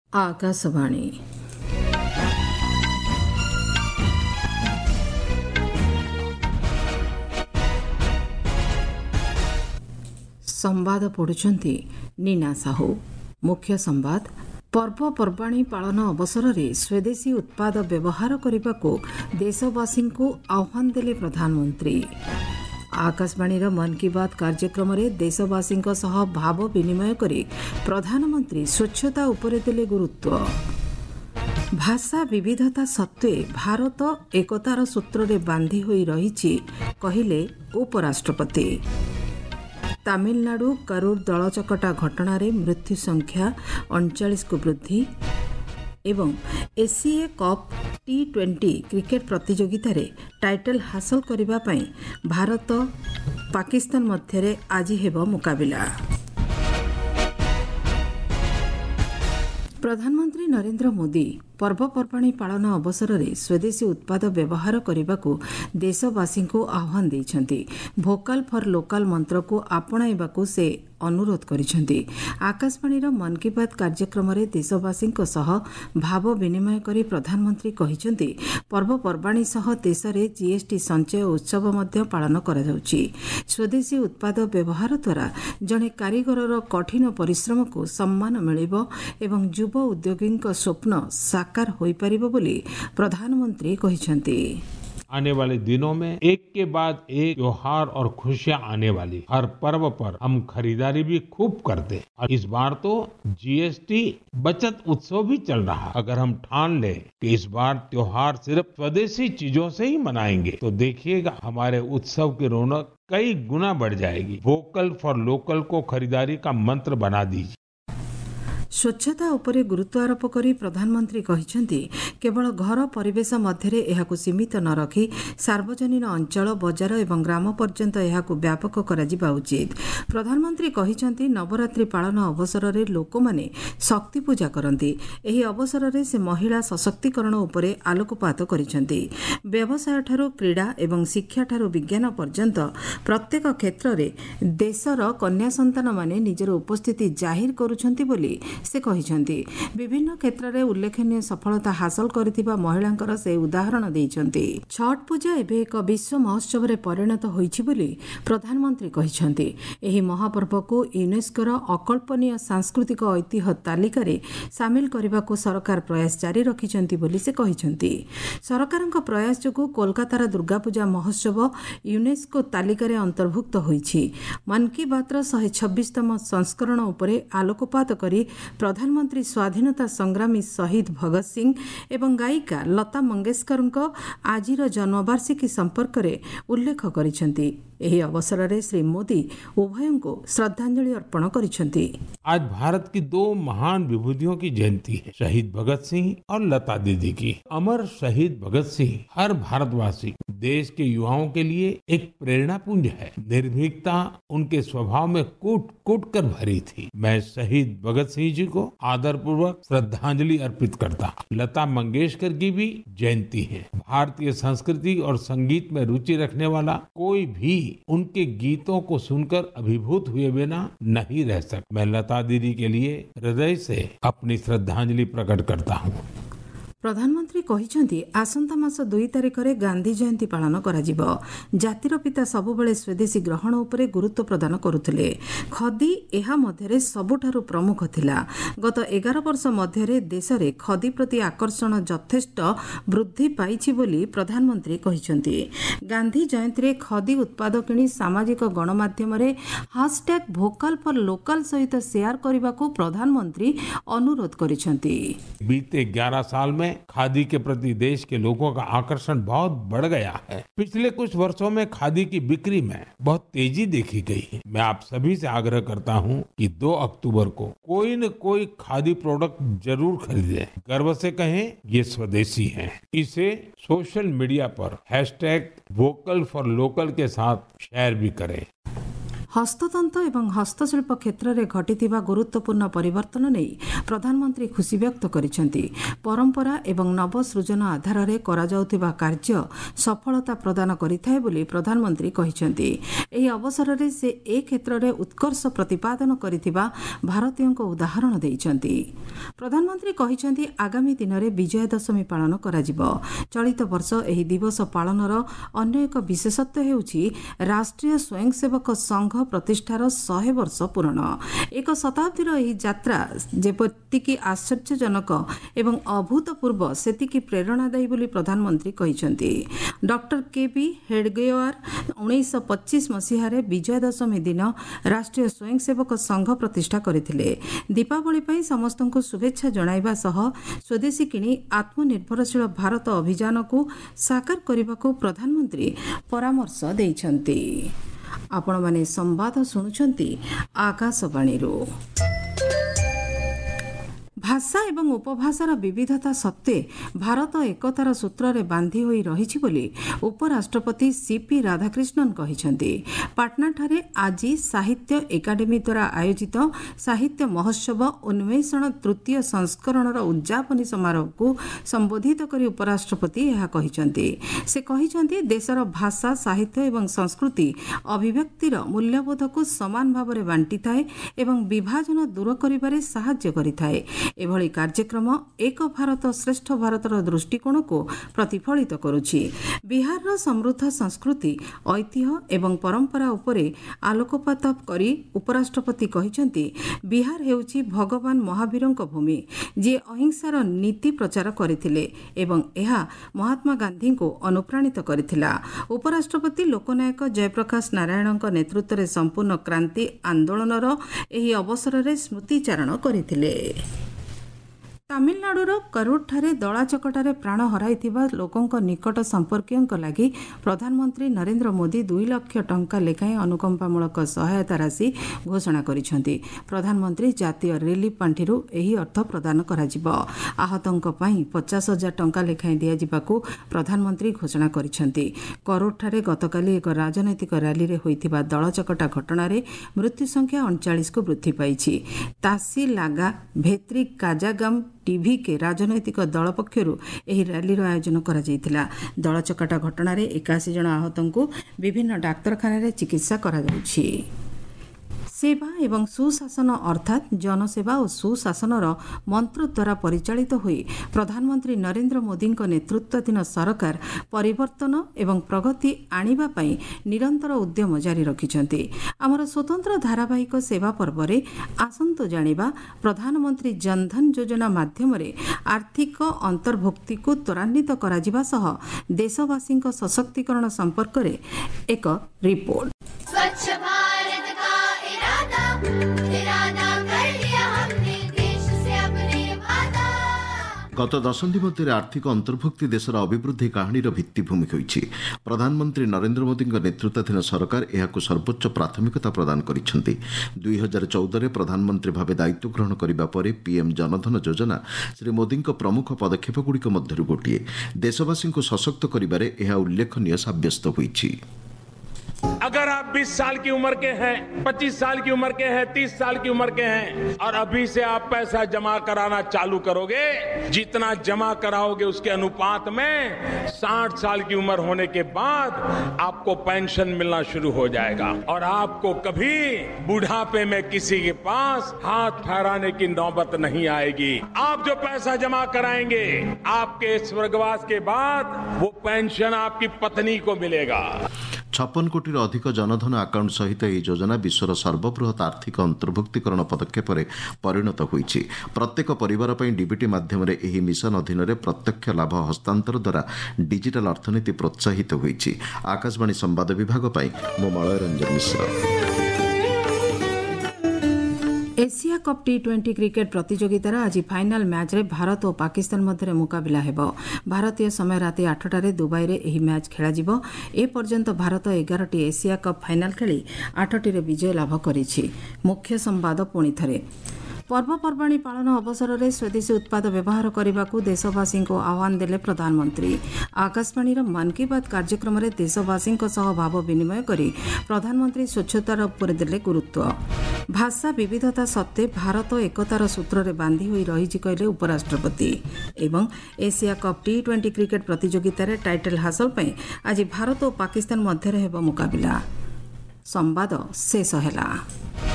ఆకాశవాణి ସମ୍ବାଦ ପଢ଼ୁଛନ୍ତି ନୀନା ସାହୁ। ମୁଖ୍ୟ ସମ୍ବାଦ। ପର୍ବପର୍ବାଣୀ ପାଳନ ଅବସରରେ ସ୍ୱଦେଶୀ ଉତ୍ପାଦ ବ୍ୟବହାର କରିବାକୁ ଦେଶବାସୀଙ୍କୁ ଆହ୍ୱାନ ଦେଲେ ପ୍ରଧାନମନ୍ତ୍ରୀ। ଆକାଶବାଣୀର ମନ୍ କି ବାତ୍ କାର୍ଯ୍ୟକ୍ରମରେ ଦେଶବାସୀଙ୍କ ସହ ଭାବ ବିନିମୟ କରି ପ୍ରଧାନମନ୍ତ୍ରୀ ସ୍ୱଚ୍ଛତା ଉପରେ ଦେଲେ ଗୁରୁତ୍ୱ। ଭାଷା ବିବିଧତା ସତ୍ତ୍ୱେ ଭାରତ ଏକତାର ସୂତ୍ରରେ ବାନ୍ଧି ହୋଇ ରହିଛି କହିଲେ ଉପରାଷ୍ଟ୍ରପତି। ତାମିଲନାଡୁ କରୁର ଦଳଚକଟା ଘଟଣାରେ ମୃତ୍ୟୁ ସଂଖ୍ୟା 39କୁ ବୃଦ୍ଧି ଏବଂ ଏସିଏ କପ୍ T20 କ୍ରିକେଟ ପ୍ରତିଯୋଗିତାରେ ଟାଇଟଲ ହାସଲ କରିବା ପାଇଁ ଭାରତ ପାକିସ୍ତାନ ମଧ୍ୟରେ ଆଜି ହେବ ମୁକାବିଲା। ପ୍ରଧାନମନ୍ତ୍ରୀ ନରେନ୍ଦ୍ର ମୋଦି ପର୍ବପର୍ବାଣୀ ପାଳନ ଅବସରରେ ସ୍ୱଦେଶୀ ଉତ୍ପାଦ ବ୍ୟବହାର କରିବାକୁ ଦେଶବାସୀଙ୍କୁ ଆହ୍ୱାନ ଦେଇଛନ୍ତି। ଭୋକାଲ୍ ଫର୍ ଲୋକାଲ୍ ମନ୍ତ୍ରକୁ ଆପଣାଇବାକୁ ସେ ଅନୁରୋଧ କରିଛନ୍ତି। ଆକାଶବାଣୀର ମନ୍ କି ବାତ୍ କାର୍ଯ୍ୟକ୍ରମରେ ଦେଶବାସୀଙ୍କ ସହ ଭାବ ବିନିମୟ କରି ପ୍ରଧାନମନ୍ତ୍ରୀ କହିଛନ୍ତି, ପର୍ବପର୍ବାଣୀ ସହ ଦେଶରେ GST ସଞ୍ଚୟ ଉତ୍ସବ ମଧ୍ୟ ପାଳନ କରାଯାଉଛି। ସ୍ୱଦେଶୀ ଉତ୍ପାଦ ବ୍ୟବହାର ଦ୍ୱାରା ଜଣେ କାରିଗରର କଠିନ ପରିଶ୍ରମକୁ ସମ୍ମାନ ମିଳିବ ଏବଂ ଯୁବ ଉଦ୍ୟୋଗୀଙ୍କ ସ୍ୱପ୍ନ ସାକାର ହୋଇପାରିବ ବୋଲି ପ୍ରଧାନମନ୍ତ୍ରୀ କହିଛନ୍ତି। आने वाले दिनों में एक के बाद एक त्योहार और खुशियां आने वाली। हर पर्व पर हम खरीदारी भी खूब करते हैं और इस बार तो GST बचत उत्सव भी चल रहा है। अगर हम ठान लें कि इस बार त्योहार सिर्फ स्वदेशी चीजों से ही मनाएंगे तो देखिएगा हमारे उत्सव की रौनक कई गुना बढ़ जाएगी। वोकल फॉर लोकल को खरीदारी का मंत्र बना दीजिए। ସ୍ୱଚ୍ଛତା ଉପରେ ଗୁରୁତ୍ୱ ଆରୋପ କରି ପ୍ରଧାନମନ୍ତ୍ରୀ କହିଛନ୍ତି, କେବଳ ଘର ପରିବେଶ ମଧ୍ୟରେ ଏହାକୁ ସୀମିତ ନ ରଖି ସାର୍ବଜନୀନ ଅଞ୍ଚଳ, ବଜାର ଏବଂ ଗ୍ରାମ ପର୍ଯ୍ୟନ୍ତ ଏହାକୁ ବ୍ୟାପକ କରାଯିବା ଉଚିତ। ପ୍ରଧାନମନ୍ତ୍ରୀ କହିଛନ୍ତି, ନବରାତ୍ରି ପାଳନ ଅବସରରେ ଲୋକମାନେ ଶକ୍ତି ପୂଜା କରନ୍ତି। ଏହି ଅବସରରେ ସେ ମହିଳା ସଶକ୍ତିକରଣ ଉପରେ ଆଲୋକପାତ କରିଛନ୍ତି। ବ୍ୟବସାୟଠାରୁ କ୍ରୀଡ଼ା ଏବଂ ଶିକ୍ଷାଠାରୁ ବିଜ୍ଞାନ ପର୍ଯ୍ୟନ୍ତ ପ୍ରତ୍ୟେକ କ୍ଷେତ୍ରରେ ଦେଶର କନ୍ୟା ସନ୍ତାନମାନେ ନିଜର ଉପସ୍ଥିତି ଜାହିର କରୁଛନ୍ତି ବୋଲି ସେ କହିଛନ୍ତି। ବିଭିନ୍ନ କ୍ଷେତ୍ରରେ ଉଲ୍ଲେଖନୀୟ ସଫଳତା ହାସଲ କରିଥିବା ମହିଳାଙ୍କର ସେ ଉଦାହରଣ ଦେଇଛନ୍ତି। ଛଟ୍ ପୂଜା ଏବେ ଏକ ବିଶ୍ୱ ମହୋତ୍ସବରେ ପରିଣତ ହୋଇଛି ବୋଲି ପ୍ରଧାନମନ୍ତ୍ରୀ କହିଛନ୍ତି। ଏହି ମହାପର୍ବକୁ ୟୁନେସ୍କୋର ଅକଳ୍ପନୀୟ ସାଂସ୍କୃତିକ ଐତିହ୍ୟ ତାଲିକାରେ ସାମିଲ କରିବାକୁ ସରକାର ପ୍ରୟାସ ଜାରି ରଖିଛନ୍ତି ବୋଲି ସେ କହିଛନ୍ତି। ସରକାରଙ୍କ ପ୍ରୟାସ ଯୋଗୁଁ କୋଲକାତାର ଦୁର୍ଗାପୂଜା ମହୋତ୍ସବ ୟୁନେସ୍କୋ ତାଲିକାରେ ଅନ୍ତର୍ଭୁକ୍ତ ହୋଇଛି। ମନ୍ କି ବାତ୍ର 126ତମ ସଂସ୍କରଣ ଉପରେ ଆଲୋକପାତ କରି ପ୍ରଧାନମନ୍ତ୍ରୀ ସ୍ୱାଧୀନତା ସଂଗ୍ରାମୀ ଶହୀଦ ଭଗତ ସିଂ ଏବଂ ଗାୟିକା ଲତା ମଙ୍ଗେସକରଙ୍କ ଆଜିର ଜନ୍ମବାର୍ଷିକୀ ସମ୍ପର୍କରେ ଉଲ୍ଲେଖ କରିଛନ୍ତି। ଏହି ଅବସରରେ ଶ୍ରୀ ମୋଦି ଉଭୟଙ୍କୁ ଶ୍ରଦ୍ଧାଞ୍ଜଳି ଅର୍ପଣ କରିଛନ୍ତି। आज भारत की दो महान विभूतियों की जयंती है, शहीद भगत सिंह और लता दीदी की। अमर शहीद भगत सिंह हर भारतवासी, देश के युवाओं के लिए एक प्रेरणा पुंज है। निर्भीकता उनके स्वभाव में कूट कूट कर भरी थी। मैं शहीद भगत सिंह जी को आदरपूर्वक श्रद्धांजलि अर्पित करता हूँ। लता मंगेशकर की भी जयंती है। भारतीय संस्कृति और संगीत में रुचि रखने वाला कोई भी उनके गीतों को सुनकर अभिभूत हुए बिना नहीं रह सकता। मैं लता दीदी के लिए हृदय से अपनी श्रद्धांजलि प्रकट करता हूँ। ପ୍ରଧାନମନ୍ତ୍ରୀ କହିଛନ୍ତି, ଆସନ୍ତା ମାସ 2 ତାରିଖରେ ଗାନ୍ଧୀ ଜୟନ୍ତୀ ପାଳନ କରାଯିବ। ଜାତିର ପିତା ସବୁବେଳେ ସ୍ୱଦେଶୀ ଗ୍ରହଣ ଉପରେ ଗୁରୁତ୍ୱ ପ୍ରଦାନ କରୁଥିଲେ। ଖଦୀ ଏହା ମଧ୍ୟରେ ସବୁଠାରୁ ପ୍ରମୁଖ ଥିଲା। ଗତ 11 ବର୍ଷ ମଧ୍ୟରେ ଦେଶରେ ଖଦୀ ପ୍ରତି ଆକର୍ଷଣ ଯଥେଷ୍ଟ ବୃଦ୍ଧି ପାଇଛି ବୋଲି ପ୍ରଧାନମନ୍ତ୍ରୀ କହିଛନ୍ତି। ଗାନ୍ଧୀ ଜୟନ୍ତୀରେ ଖଦୀ ଉତ୍ପାଦ କିଣି ସାମାଜିକ ଗଣମାଧ୍ୟମରେ ହାଶଟ୍ୟାଗ ଭୋକାଲ ଫର ଲୋକାଲ ସହିତ ସେୟାର କରିବାକୁ ପ୍ରଧାନମନ୍ତ୍ରୀ ଅନୁରୋଧ କରିଛନ୍ତି। बीते 11 साल में खादी के प्रति देश के लोगों का आकर्षण बहुत बढ़ गया है। पिछले कुछ वर्षों में खादी की बिक्री में बहुत तेजी देखी गई है। मैं आप सभी से आग्रह करता हूं कि 2 अक्टूबर को कोई न कोई खादी प्रोडक्ट जरूर खरीदें। गर्व से कहें ये स्वदेशी है। इसे सोशल मीडिया पर #वोकल फॉर लोकल के साथ शेयर भी करें। हस्ततंत एवं हस्तशिल्प क्षेत्र में घटिथिबा गुरुत्वपूर्ण परिवर्तन नहीं प्रधानमंत्री खुशी व्यक्त करिसेंति। परंपरा एवं नवसृजन आधार में करा जाउथिबा कार्य सफलता प्रदान करिथाय बोली प्रधानमंत्री कहिसेंति। एही अवसर में से ए क्षेत्र में उत्कर्ष प्रतिपादन करिथिबा भारतीयों को उदाहरण देइसेंति। प्रधानमंत्री कहिसेंति आगामी दिन में विजय दशमी पालन कराजिबो। चलित वर्ष एही दिवस पालनर अन्य एक विशेषत्व हेउछि राष्ट्रीय स्वयंसेवक संघ प्रतिष्ठार 100 वर्ष पूरण। एक शताब्दीर एही यात्रा जेपतिकी आश्चर्यजनक एवं अभूतपूर्व सेतिकी प्रेरणादायी बोली प्रधानमंत्री कहिसेंति। Doctor K B. हेडगेवार 1925 मसीहारे विजय दशमी दिन राष्ट्रीय स्वयंसेवक संघ प्रतिष्ठा करथिले। दीपावली पई समस्तଙ୍କୁ शुभेच्छा जणाइबा सह स्वदेशी किणी आत्मनिर्भरशील भारत अभियान को साकार करने प्रधानमंत्री परामर्श देइछन्ति। आपण माने संवाद सुनुछन्ति आकाशवाणी। भाषा एवं उपभाषार विविधता सत्वे भारत एकतार सूत्र में बांधी होई रहिछि बोली उपराष्ट्रपति सीपी राधाकृष्णन कहिसेंति। पाटनाठारे आज साहित्य एकाडेमी द्वारा आयोजित साहित्य महोत्सव उन्मेषण तृतीय संस्करणर उद्यापनी समारोह को संबोधित करी उपराष्ट्रपति यह कहिसेंति। से कहिसेंति देशर भाषा साहित्य एवं संस्कृति अभिव्यक्तिर मूल्यबोध को समान भाव में बांटी थाए एवं विभाजन दूर करिबारे सहाय्य करिथाए। एभली कार्यक्रम एक भारत श्रेष्ठ भारतर दृष्टिकोण को प्रतिफलित करुछि। बिहार समृद्ध संस्कृति ऐतिह्य एवं परंपरा उपरे आलोकपात करी उपराष्ट्रपति कहिसेंति बिहार हेउछि भगवान महावीरଙ୍କ भूमि जे अहिंसार नीति प्रचार करथिले एवं एहा महात्मा गांधी को अनुप्राणित करथिला। उपराष्ट्रपति लोकनायक जयप्रकाश नारायणଙ୍କ नेतृत्व में संपूर्ण क्रांति आंदोलनर एही अवसर में स्मृतिचारण करथिले। तामिलनाडुर करूर दलाचकटारे प्राण हराइथिबा लोकंक निकट संपर्कीयंक लागि प्रधानमंत्री नरेंद्र मोदी 2 लाख टंका लेखाएं अनुकंपामूलक सहायता राशि घोषणा करिसेंति। प्रधानमंत्री जातीय रिलीफ पांठिरु एही अर्थ प्रदान कराजिबो। आहतंक पई 50,000 टंका लेखाएं दियाजिबाकू प्रधानमंत्री घोषणा करिसेंति। करूर गतकाली एक राजनैतिक रैली रे होइथिबा दलाचकटा घटनारे मृत्यु संख्या 39 को वृद्धि पाइछि। तासी लागा भेत्री काजागाम टीवी के राजनैतिक दल पक्षरु एही रैलीर आयोजन करा जायतिला। दलचकटा घटना रे 81 जन आहतंकु विभिन्न डाक्तरखाना चिकित्सा करा जाउछि। सेवा एवं सुशासन अर्थात जनसेवा और सुशासनर मंत्र द्वारा परिचालित हुई प्रधानमंत्री नरेंद्र मोदी नेतृत्वाधीन सरकार परिवर्तन एवं प्रगति आनिबा पई निरंतर उद्यम जारी रखिछन्ति। आमर स्वतंत्र धारावाहिक सेवा पर्व रे आसंतो जानिबा प्रधानमंत्री जनधन योजना माध्यम रे आर्थिक अंतर्भुक्ति को त्वरान्वित कराजिबा सह देशवासी सशक्तिकरण संपर्क रे एक रिपोर्ट। स्वच्छ भारत का इरादा कर लिया हमने देश से अपने वादा। गत दशंधि मध्य आर्थिक अंतर्भुक्ति देशर अभिवृद्धि कहानी भित्तिभूमि होइछि। प्रधानमंत्री नरेंद्र मोदी नेतृत्वाधीन सरकार एहाकु सर्वोच्च प्राथमिकता प्रदान करिसेंति। 2014 प्रधानमंत्री भावे दायित्व ग्रहण करिबा परे पीएम जनधन योजना श्री मोदी प्रमुख पदक्षेपगुड़िक मध्यरु गोटिए। देशवासी सशक्त करिबारे एहा उल्लेखनीय साब्यस्त होइछि। अगर आप 20 साल की उम्र के हैं, 25 साल की उम्र के हैं, 30 साल की उम्र के हैं और अभी से आप पैसा जमा कराना चालू करोगे, जितना जमा कराओगे उसके अनुपात में 60 साल की उम्र होने के बाद आपको पेंशन मिलना शुरू हो जाएगा और आपको कभी बुढ़ापे में किसी के पास हाथ फहराने की नौबत नहीं आएगी। आप जो पैसा जमा कराएंगे आपके स्वर्गवास के बाद वो पेंशन आपकी पत्नी को मिलेगा। 56 कोटी अधिक जनधन आकाउंट सहित यह योजना विश्वर सर्वबृहत आर्थिक अंतर्भुक्तिकरण पदक्षेप परिणत होइछि। प्रत्येक परिवार पर डीबीटी माध्यम यह मिशन अधीन प्रत्यक्ष लाभ हस्तांतर द्वारा डिजिटल अर्थनीति प्रोत्साहित होइछि। आकाशवाणी संवाद विभाग पर मो Malay Ranjan Mishra. Asia cup T20 cricket प्रतियोगितार आज फाइनाल मैच रे भारत और पाकिस्तान मध्य मुकाबला हेबो। भारतीय समय राति 8टारे दुबई रे एही मैच खेला जिवो। ए पर्यंत भारत 11टी एशिया कप फाइनाल खेली 8टी रे विजय लाभ करिछि। मुख्य संवाद पुणी थरे। पर्वपर्वाणी पालन अवसर में स्वदेशी उत्पाद व्यवहार करने को देशवासी को आह्वान देले प्रधानमंत्री। आकाशवाणी मन की बात कार्यक्रम में देशवासी भाव विनिमय कर प्रधानमंत्री स्वच्छतार उपर देले गुरुत्व। भाषा विविधता सत्वे भारत एकतार सूत्र में बांधि होई रही कहले उपराष्ट्रपति। एवं एशिया कप T20 क्रिकेट प्रतियोगिता रे टाइटल हासिल पर आज भारत और पाकिस्तान मध्य हेब मुकाबिला। संवाद शेष है।